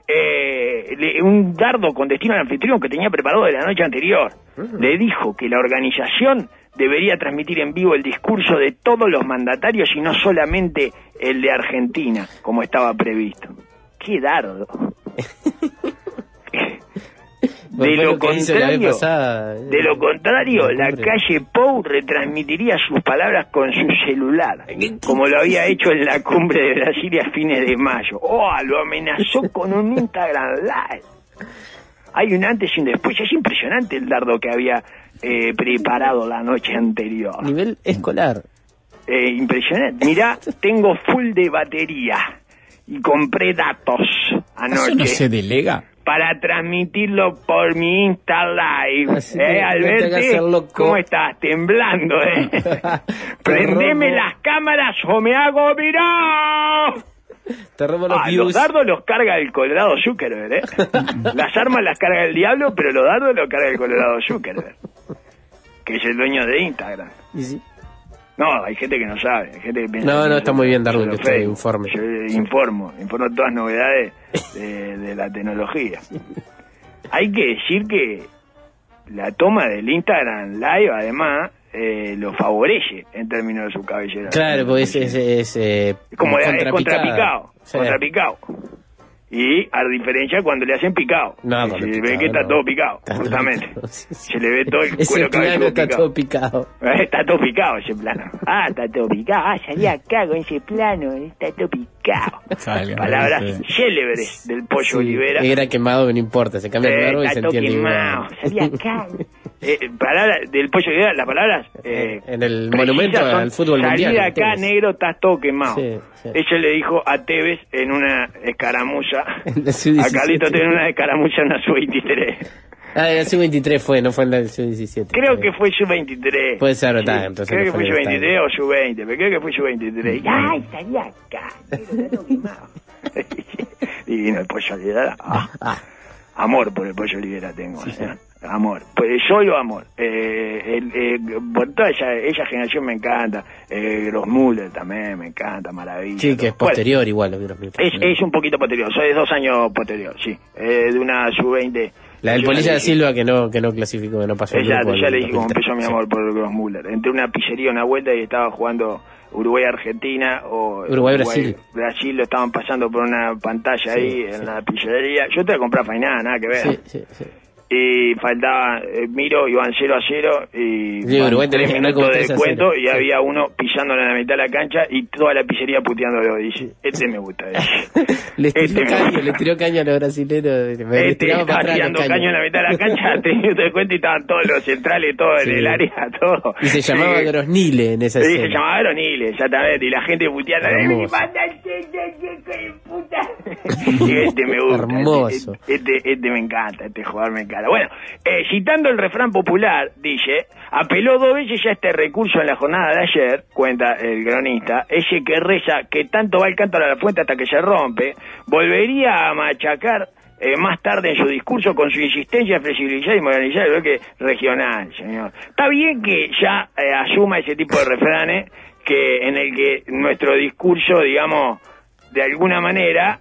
un dardo con destino al anfitrión que tenía preparado de la noche anterior, le dijo que la organización debería transmitir en vivo el discurso de todos los mandatarios y no solamente el de Argentina, como estaba previsto. ¡Qué dardo! De lo contrario, la calle Pou retransmitiría sus palabras con su celular, como lo había hecho en la cumbre de Brasil a fines de mayo. Lo amenazó con un Instagram Live. Hay un antes y un después. Es impresionante el dardo que había preparado la noche anterior. Nivel escolar. Impresionante. Mirá, tengo full de batería y compré datos anoche. ¿Eso no se delega? Para transmitirlo por mi Insta Live. Alberti, ¿cómo estás? Temblando, Prendeme las cámaras o me hago viral. Los dardos los carga el Colorado Zuckerberg, Las armas las carga el diablo, pero los dardos los carga el Colorado Zuckerberg, que es el dueño de Instagram. ¿Sí? No, hay gente que no sabe, hay gente que piensa... No, está muy bien, Darwin, que usted informe. Yo informo todas las novedades de la tecnología. Hay que decir que la toma del Instagram Live, además, lo favorece en términos de su cabellera. Claro, pues es como es contrapicado. Y a diferencia cuando le hacen picado, se ve que está todo picado, justamente. Se le ve todo el cuero cabelludo está todo picado. Está todo picado ese plano. Está todo picado. Salí acá con ese plano, está todo picado. Palabras célebres del Pollo Olivera. Era quemado, no importa, se cambia el verbo y se entiende. Está todo quemado. Salí acá. palabras del Pollo Olivera, las palabras en el monumento al fútbol mundial. Salí de acá, negro, estás todo quemado. Sí, sí. Ella le dijo a Tevez en una escaramuza, a Carlito Tevez en una escaramuza en la Sub-23. Ah, el Sub-23 fue, no fue en el Sub-17. Creo que fue Sub-23. Puede ser, está, entonces. Creo no que fue Sub-23 o Sub-20, pero creo que fue Sub-23. Mm. ¡Ay, salí acá! Divino el Pollo Olivera. Amor por el Pollo Olivera tengo. Sí, sí. Amor. Pues solo amor. Por toda esa generación me encanta. Grossmuller también me encanta, maravilla. Sí, que es posterior igual. Grossmuller. Es un poquito posterior. Soy 2 años posterior, sí. De una Sub-20. La del Polilla de Silva que no clasificó, que no pasó. Exacto, ya le dije cómo empezó mi amor por Grossmuller. Entré una pizzería una vuelta y estaba jugando Uruguay-Argentina o Uruguay-Brasil. Brasil lo estaban pasando por una pantalla ahí en la pizzería. Yo te voy a comprar fainá, nada que ver. Sí. Y faltaba, miro, iban 0-0 y sí, Uruguay 3 minutos de descuento y sí. Había uno pisándolo en la mitad de la cancha y toda la pizzería puteándolo. Dice, me gusta. le tiró caña a los brasileños. Estaba tirando caño en la mitad de la cancha, 3 minutos de descuento y estaban todos los centrales, todo en el área, todo. Y se llamaba Grosnile en esa escena. Sí, se llamaba Grosnile, exactamente. Y la gente puteando. Y me gusta. Hermoso. Este me encanta, este jugador me encanta. Bueno, citando el refrán popular, dice, apeló 2 veces ya este recurso en la jornada de ayer, cuenta el cronista, ese que reza que tanto va el cántaro a la fuente hasta que se rompe, volvería a machacar más tarde en su discurso con su insistencia en flexibilizar y modernizar el bloque regional, señor. Está bien que ya asuma ese tipo de refranes que en el que nuestro discurso, digamos, de alguna manera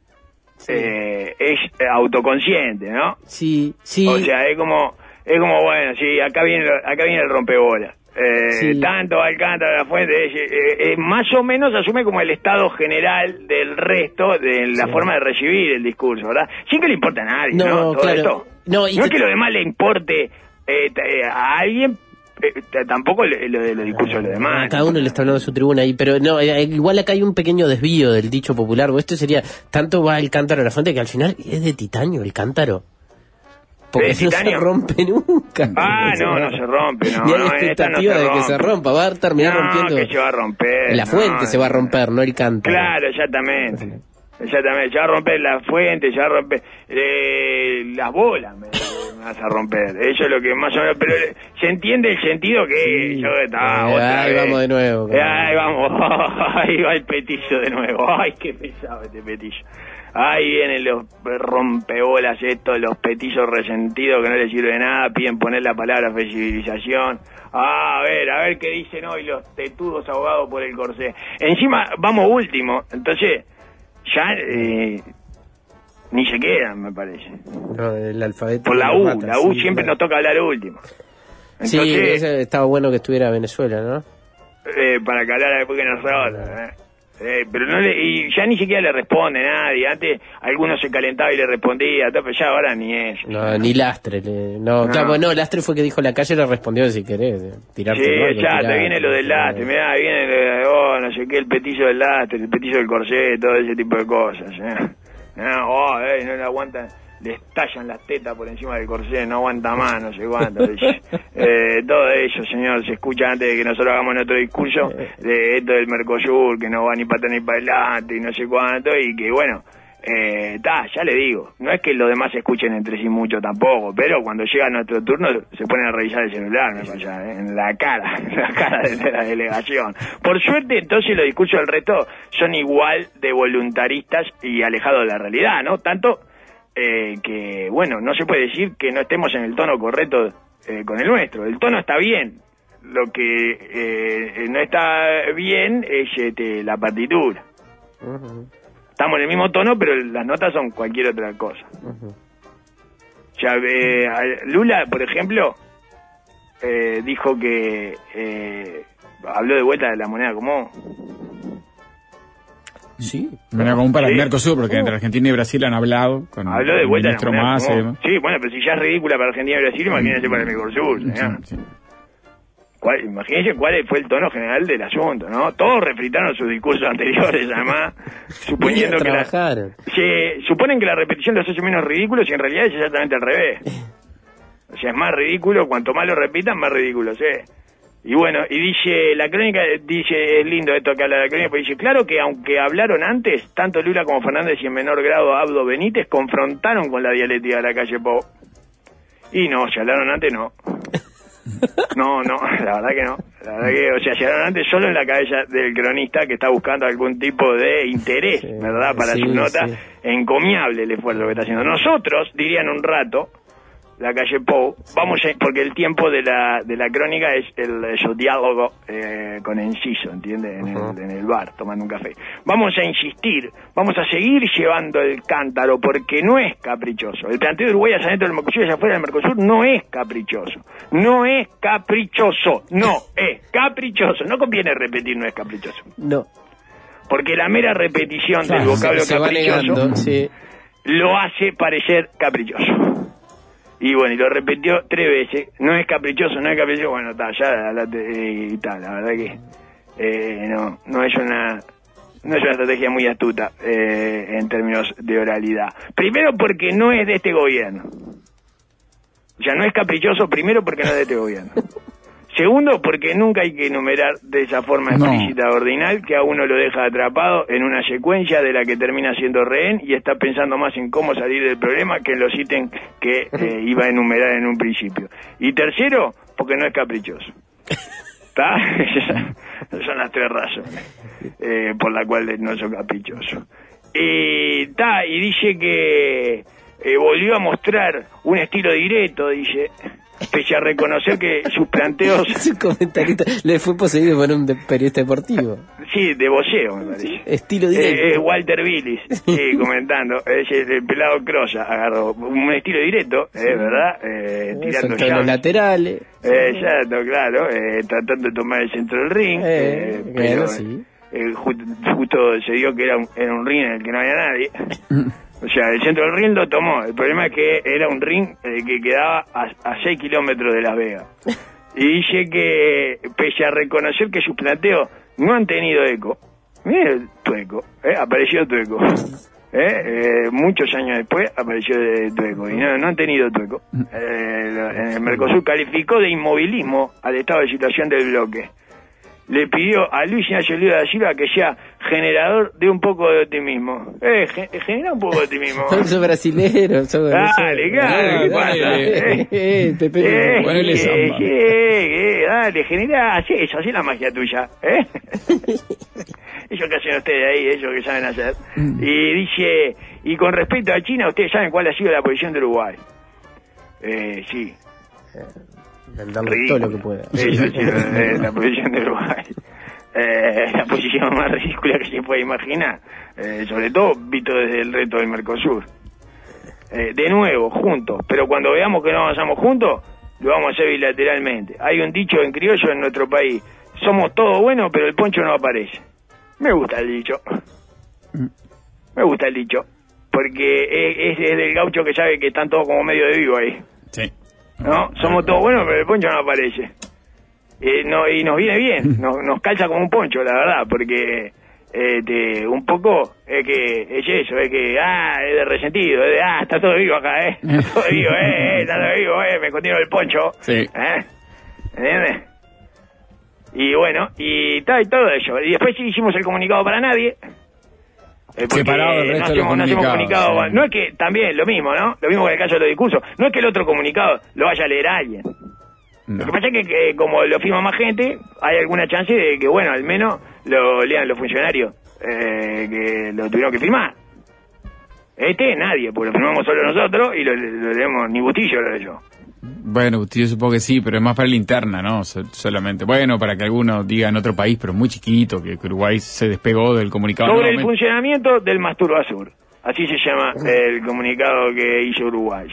es autoconsciente, ¿no? Sí. O sea, es como bueno, sí, acá viene el rompebolas. Tanto Alcántara de la Fuente, más o menos asume como el estado general del resto de la forma de recibir el discurso, ¿verdad? Sin que le importe a nadie, ¿no? Todo claro. esto. No es que lo demás le importe a alguien, tampoco lo de los discursos de los demás. A cada uno le está hablando de su tribuna ahí, pero no, igual acá hay un pequeño desvío del dicho popular, o esto sería, tanto va el cántaro a la fuente que al final es de titanio el cántaro. Porque no se rompe nunca. No se rompe, no. Ni hay expectativa de que se rompa, va a terminar rompiendo. Que se va a romper. La fuente se va a romper, no el cántaro. Claro, exactamente. Exactamente, se va a romper la fuente, se va a romper las bolas, me vas a romper. Eso es lo que más o menos, pero se entiende el sentido que yo estaba. Ahí vamos de nuevo. Ahí vamos, ahí va el petillo de nuevo. Ay, qué pesado este petillo. Ahí vienen los rompebolas estos, los petillos resentidos que no les sirve de nada, piden poner la palabra flexibilización. A ver qué dicen hoy los tetudos abogados por el corsé. Encima, vamos último, entonces ya ni se quedan, me parece. No, el alfabeto. Por la U siempre nos toca hablar último. Entonces, sí, estaba bueno que estuviera Venezuela, ¿no? Para que hablara después que nosotros, pero y ya ni siquiera le responde nadie. Antes algunos se calentaba y le respondía, pero ya ahora ni eso. No, ni Lastre. Claro, Lastre fue que dijo la calle, le respondió si querés tirarte. Sí, ya te viene lo del Lastre, mirá, viene no sé qué, el petillo del Lastre, el petillo del corsé, todo ese tipo de cosas. No le aguantan, le estallan las tetas por encima del corsé, no aguanta más, no sé cuánto. Todo eso, señor, se escucha antes de que nosotros hagamos nuestro discurso de esto del Mercosur, que no va ni para atrás ni para adelante y no sé cuánto, y que bueno, ya le digo, no es que los demás se escuchen entre sí mucho tampoco, pero cuando llega nuestro turno se ponen a revisar el celular, en la cara de la delegación. Por suerte, entonces los discursos del resto son igual de voluntaristas y alejados de la realidad, ¿no? Tanto que, bueno, no se puede decir que no estemos en el tono correcto con el nuestro. El tono está bien. Lo que no está bien es la partitura. Uh-huh. Estamos en el mismo tono, pero las notas son cualquier otra cosa. Uh-huh. Ya, Lula, por ejemplo, dijo que habló de vuelta de la moneda común. Sí. Moneda común para el Mercosur, porque entre Argentina y Brasil han hablado con habló de vuelta el ministro Massa. Sí, bueno, pero si ya es ridícula para Argentina y Brasil, imagínense para el Mercosur. Sí. Imagínense cuál fue el tono general del asunto, ¿no? Todos refritaron sus discursos anteriores, además, suponiendo que suponen que la repetición los hace menos ridículos y en realidad es exactamente al revés. O sea, es más ridículo, cuanto más lo repitan, más ridículo, ¿sí? Y bueno, y dice, la crónica, dice, es lindo esto que habla la crónica, porque dice, claro que aunque hablaron antes, tanto Lula como Fernández y en menor grado Abdo Benítez confrontaron con la dialéctica de la calle Pou. Y no, si hablaron antes, no. No, la verdad que no. La verdad que, o sea, si hablaron antes solo en la cabeza del cronista que está buscando algún tipo de interés, ¿verdad? Para su nota, encomiable el esfuerzo que está haciendo. Nosotros, dirían un rato, la calle Pou, porque el tiempo de la crónica es el diálogo con Enciso, ¿entiendes? En el bar, tomando un café. Vamos a insistir, vamos a seguir llevando el cántaro, porque no es caprichoso. El planteo de Uruguay hacia adentro del Mercosur y hacia afuera del Mercosur no es caprichoso. No es caprichoso. No es caprichoso. No conviene repetir, no es caprichoso. No. Porque la mera repetición del vocablo caprichoso lo hace parecer caprichoso. Y bueno, y lo repitió 3 veces. No es caprichoso. Bueno, está, ya y tal. La verdad que no es una estrategia muy astuta en términos de oralidad. Primero porque no es de este gobierno. O sea, no es caprichoso, primero porque no es de este gobierno. Segundo, porque nunca hay que enumerar de esa forma explícita ordinal que a uno lo deja atrapado en una secuencia de la que termina siendo rehén y está pensando más en cómo salir del problema que en los ítems que iba a enumerar en un principio. Y tercero, porque no es caprichoso. ¿Está? Esas son las 3 razones por las cuales no son caprichosos. Y dice que volvió a mostrar un estilo directo, dice... Pese a reconocer que sus planteos... Su comentarista le fue poseído por un periodista deportivo. Sí, de voceo, me parece. Estilo directo. Walter Billis, comentando. Es el pelado Crosa, agarró un estilo directo, ¿verdad? Tirando los laterales. Exacto, claro. Tratando de tomar el centro del ring. Pero sí. Justo se dio que era un ring en el que no había nadie. O sea, el centro del ring lo tomó. El problema es que era un ring que quedaba a 6 kilómetros de Las Vegas. Y dice que, pese a reconocer que sus planteos no han tenido eco, mira el Tueco, apareció Tueco. Muchos años después apareció Tueco. Y no han tenido Tueco. En el Mercosur calificó de inmovilismo al estado de situación del bloque. Le pidió a Luis Ignacio Lula da Silva que sea generador de un poco de optimismo. Genera un poco de optimismo. Sos brasilero. Dale, claro, ¿qué pasa? Ponele samba. Dale, genera, así la magia tuya. Ellos que hacen ustedes ahí, ellos que saben hacer. Y dice, y con respecto a China, ¿ustedes saben cuál ha sido la posición de Uruguay? Sí. Todo lo que pueda. La posición de Uruguay. La posición más ridícula que se puede imaginar. Sobre todo visto desde el reto del Mercosur. De nuevo, juntos. Pero cuando veamos que no avanzamos juntos, lo vamos a hacer bilateralmente. Hay un dicho en criollo en nuestro país. Somos todos buenos, pero el poncho no aparece. Me gusta el dicho. Porque es del gaucho que sabe que están todos como medio de vivo ahí. Sí. ¿No? Somos todos buenos, pero el poncho no aparece. Y nos viene bien, nos calza como un poncho, la verdad, porque un poco es que es de resentido, está todo vivo acá, está todo vivo, me escondieron el poncho, sí. ¿Entiendes? Y bueno, y todo ello. Y después hicimos el comunicado para nadie. Separado del resto de los comunicados. No es que, también, lo mismo, ¿no? Lo mismo que en el caso de los discursos. No es que el otro comunicado lo vaya a leer a alguien. No. Lo que pasa es que como lo firma más gente, hay alguna chance de que, bueno, al menos lo lean los funcionarios que lo tuvieron que firmar. Nadie, porque lo firmamos solo nosotros y lo leemos, ni Bustillo lo leyó. Bueno, yo supongo que sí, pero es más para la interna, ¿no? Solamente. Bueno, para que alguno diga en otro país, pero muy chiquito, que Uruguay se despegó del comunicado. Sobre el funcionamiento del Masturbasur. Así se llama el comunicado que hizo Uruguay.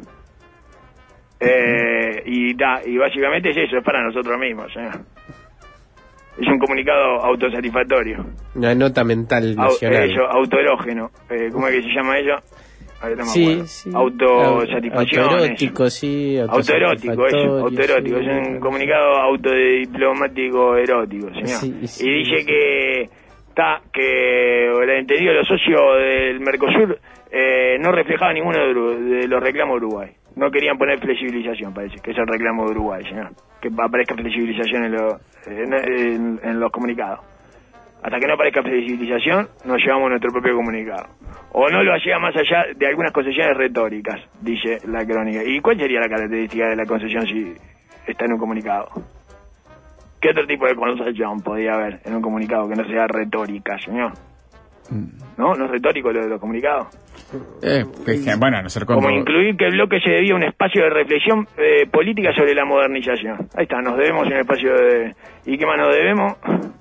Y básicamente es eso, es para nosotros mismos. Es un comunicado autosatisfactorio. Una nota mental nacional. Autoerógeno. ¿Cómo es que se llama ello? Sí. Autosatisfacción. Autoerótico, sí. Autoerótico. Es un comunicado autodiplomático erótico, señor. Sí. Y dice que el entendido de los socios del Mercosur no reflejaba ninguno de los reclamos de Uruguay. no querían poner flexibilización, parece, que es el reclamo de Uruguay, señor. Que aparezca flexibilización en los comunicados. Hasta que no aparezca flexibilización, nos llevamos nuestro propio comunicado. O no lo hacía más allá de algunas concesiones retóricas, dice la crónica. ¿Y cuál sería la característica de la concesión si está en un comunicado? ¿Qué otro tipo de concesión podría haber en un comunicado que no sea retórica, señor? ¿No? ¿No es retórico lo de los comunicados? Bueno, no ser como incluir que el bloque se debía a un espacio de reflexión política sobre la modernización. Ahí está, nos debemos un espacio de... ¿Y qué más nos debemos?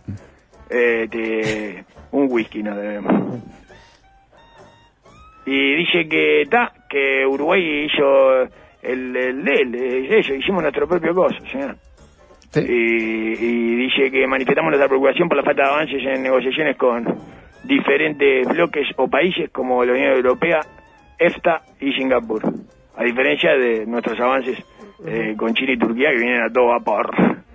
Un whisky nos debemos. Y dice que Uruguay hizo eso, hicimos nuestro propio coso, señor. Sí. Y dice que manifestamos nuestra preocupación por la falta de avances en negociaciones con diferentes bloques o países como la Unión Europea, EFTA y Singapur, a diferencia de nuestros avances con China y Turquía, que vienen a todo vapor.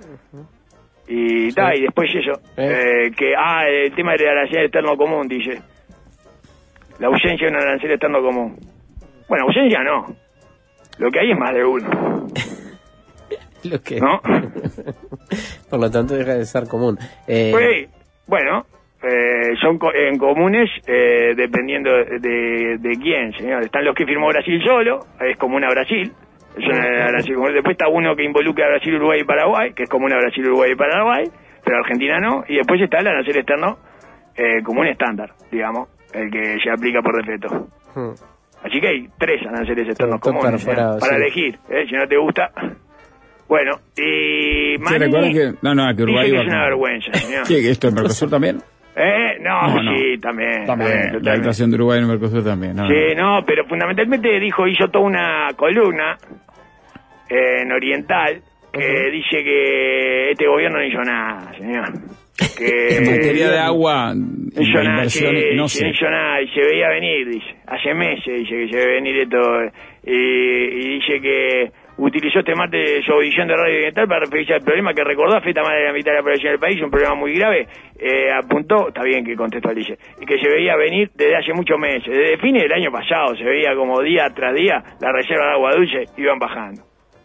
Y y después eso, el tema del arancel externo común, dice. La ausencia de un arancel externo común. Bueno, ausencia no. Lo que hay es más de uno. Lo que... ¿No? Por lo tanto deja de ser común. Bueno, son comunes dependiendo de quién, señor. Están los que firmó Brasil solo, es común a Brasil. Después está uno que involucra a Brasil, Uruguay y Paraguay, que es común a Brasil, Uruguay y Paraguay, pero Argentina no. Y después está el arancel externo común estándar, digamos, el que se aplica por defecto. Así que hay 3 aranceles externos comunes para elegir, si no te gusta. Bueno, y Manini, que Uruguay dice que es una vergüenza, señor. ¿Qué, esto en Mercosur también? No, sí, también. La actuación de Uruguay en el Mercosur también. Pero fundamentalmente hizo toda una columna en Oriental que dice que este gobierno no hizo nada, señor. Que en materia de agua, no hizo nada, no hizo nada, y se veía venir, dice. Hace meses dice que se ve venir esto, y dice que utilizó este martes su audición de Radio Oriental para referirse al problema que recordó afecta a más de la mitad de la población del país, un problema muy grave. Apuntó, está bien que contextualice, y que se veía venir desde hace muchos meses. Desde fines del año pasado se veía como día tras día las reservas de agua dulce iban bajando.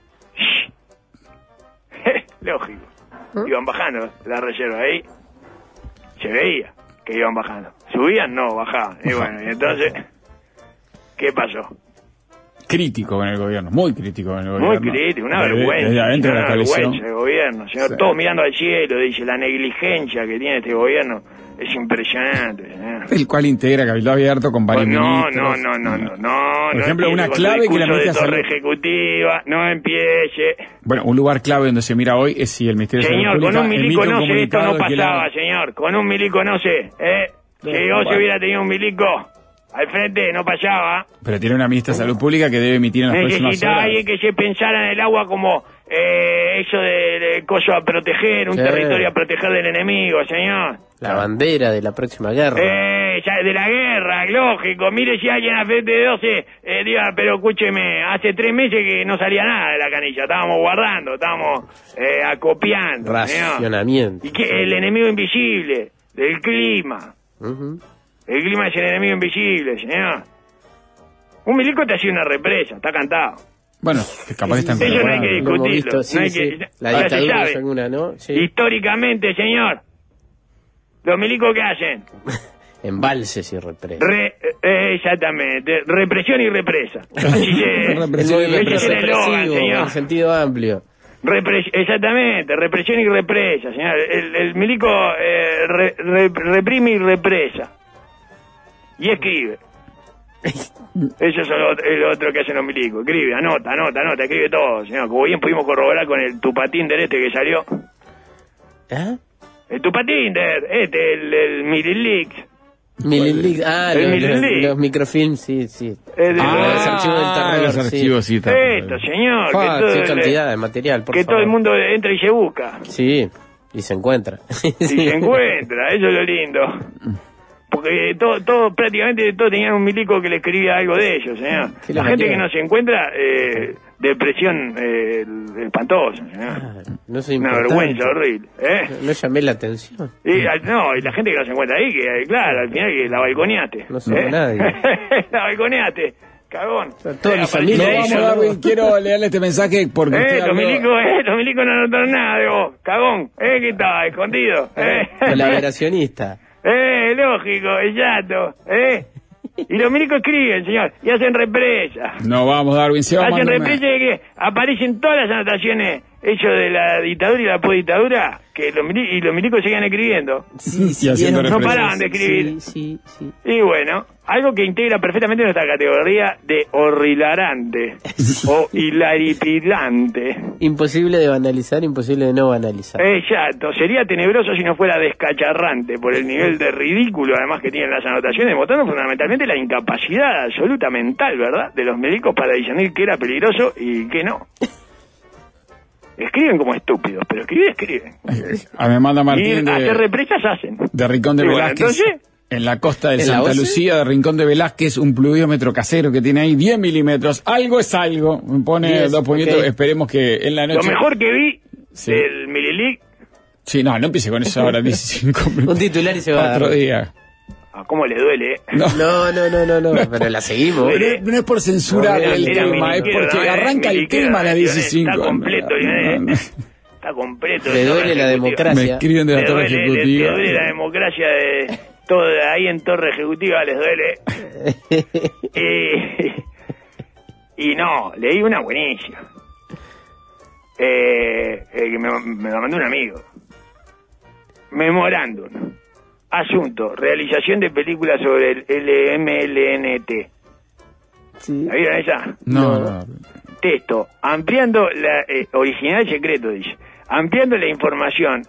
Lógico, iban bajando las reservas ahí. Se veía que iban bajando. Subían, no, bajaban. Y bueno, y entonces, ¿qué pasó? Crítico con el gobierno, muy crítico con el gobierno. Muy crítico, una vergüenza. Desde adentro de la coalición. Vergüenza el gobierno, señor. Sí. Todos mirando al cielo, dice, la negligencia que tiene este gobierno es impresionante, señor. El cual integra Cabildo Abierto con varios ministros. No. Por ejemplo, una clave que la ministra de Torre Ejecutiva, no empiece. Bueno, un lugar clave donde se mira hoy es si el Ministerio de Salud Pública... Señor, con un milico no sé, esto no pasaba, señor. Con un milico no sé, Si yo se hubiera tenido un milico... al frente no pasaba. Pero tiene una ministra de Salud Pública que debe emitir en las próximas horas. Necesitaba alguien que se pensara en el agua como eso de coso a proteger, un territorio a proteger del enemigo, señor. La bandera de la próxima guerra. Ya de la guerra, lógico. Mire si alguien al frente de 12 diga, pero escúcheme, hace 3 meses que no salía nada de la canilla. Estábamos guardando, estábamos acopiando. Racionamiento. Y que el enemigo invisible del clima. El clima es el enemigo invisible, señor. Un milico te hacía una represa, está cantado. Bueno, capaz están eso no hay que discutirlo. La dictadura es alguna, ¿no? Sí. Históricamente, señor, los milicos ¿qué hacen? Embalses y represas. Exactamente, represión y represa. Así represión y represa. En sentido amplio. Exactamente, represión y represa, señor. El milico reprime y represa. Y escribe. Eso es el otro que hacen los milicos. Escribe, anota, escribe todo, señor. Como bien pudimos corroborar con el Tupatinder que salió. El Tupatinder, el Mirilix. Los microfilms, sí. Los archivos del terror. Los archivos, sí. Esto, señor. Qué cantidad de material, por favor. Que todo el mundo entra y se busca. Sí, y se encuentra. Se encuentra, eso es lo lindo. Porque prácticamente todos tenían un milico que le escribía algo de ellos, señor. La gente que no se encuentra, depresión espantosa, señor. Una vergüenza horrible. No llamé la atención. Y la gente que no se encuentra ahí, que claro, al final que la balconeaste. No somos nadie. La balconeaste. cagón. Todos mis amigos. Quiero leerle este mensaje porque los milicos no notaron nada de vos, cagón. ¿Qué estaba? Escondido. Colaboracionista. Lógico, exacto. Y los milicos escriben, señor, y hacen represa. No vamos, Darwin, se va. Hacen represa de que aparecen todas las anotaciones hechos de la dictadura y la postdictadura, que los milicos siguen escribiendo. Sí, no paraban de escribir. Sí. Y bueno, algo que integra perfectamente nuestra categoría de horrilarante o hilaripilante. Imposible de banalizar, imposible de no banalizar. Exacto, sería tenebroso si no fuera descacharrante por el nivel de ridículo además que tienen las anotaciones, demostrando fundamentalmente la incapacidad absoluta mental, ¿verdad?, de los médicos para discernir qué era peligroso y qué no. Escriben como estúpidos, pero escriben. A mí me manda Martín y hacer represas hacen. De Rincón de Velázquez. Entonces, en la costa de Santa Lucía, de Rincón de Velázquez, un pluviómetro casero que tiene ahí 10 milímetros. Algo es algo. Me pone 2 puñetos. Okay. Esperemos que en la noche... Lo mejor que vi del Mililic... Sí, no empiece con eso ahora, 15 un titular y se va. Otro día. ¿Cómo le duele? No, pero la seguimos. No es por censurar el tema, es porque arranca el tema a las 15. Está completo, está completo. Le duele la democracia. Me escriben de la Torre Ejecutiva. Le duele la democracia de todo ahí en Torre Ejecutiva, les duele. Y no, leí una buenísima. Que me la mandó un amigo. Memorándum. Asunto, realización de películas sobre el LMLNT. Sí. ¿La vieron esa? No. Texto, ampliando la... original secreto, dice. Ampliando la información,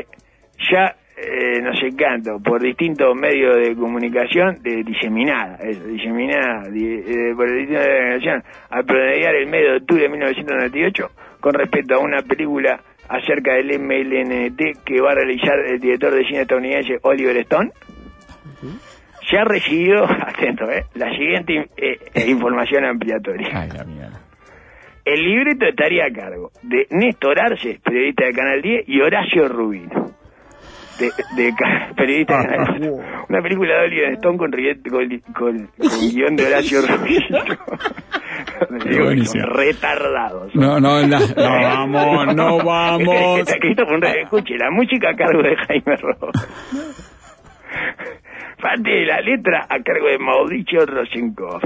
no sé cuánto, por distintos medios de comunicación, diseminada por distintos medios de comunicación, al promediar el mes de octubre de 1998, con respecto a una película acerca del MLNT que va a realizar el director de cine estadounidense Oliver Stone, se ha recibido, atento, la siguiente información ampliatoria. Ay, la mierda. El libreto estaría a cargo de Néstor Arce, periodista de Canal 10, y Horacio Rubino, periodista de Canal 10. Una película de Oliver Stone con guión de Horacio Rubino. Digo que son retardados. No vamos. Escuche, la música a cargo de Jaime Rojas. Parte de la letra a cargo de Mauricio Rosenkopf.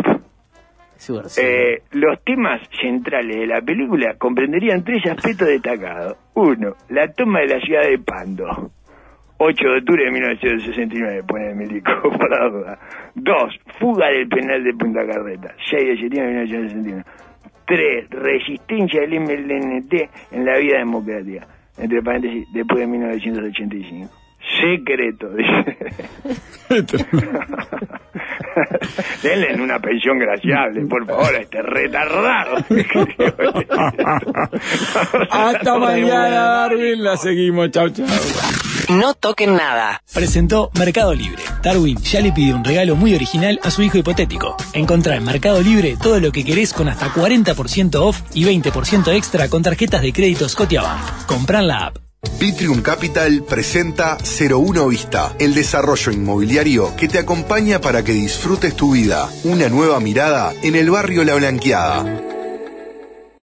Los temas centrales de la película comprenderían 3 aspectos destacados. 1. La toma de la ciudad de Pando. 8 de octubre de 1969, pone el milico, por la duda. 2. Fuga del penal de Punta Carreta. 6 de septiembre de 1969. 3. Resistencia del MLNT en la vida democrática. Entre paréntesis, después de 1985. Secreto, dice. Denle una pensión graciable, por favor, a este retardado. Hasta mañana, Darwin. La seguimos. Chau. No toquen nada. Presentó Mercado Libre. Darwin ya le pidió un regalo muy original a su hijo hipotético. Encontrá en Mercado Libre todo lo que querés con hasta 40% off y 20% extra con tarjetas de crédito Scotiabank. Comprá en la app. Vitrium Capital presenta 01 Vista, el desarrollo inmobiliario que te acompaña para que disfrutes tu vida. Una nueva mirada en el barrio La Blanqueada.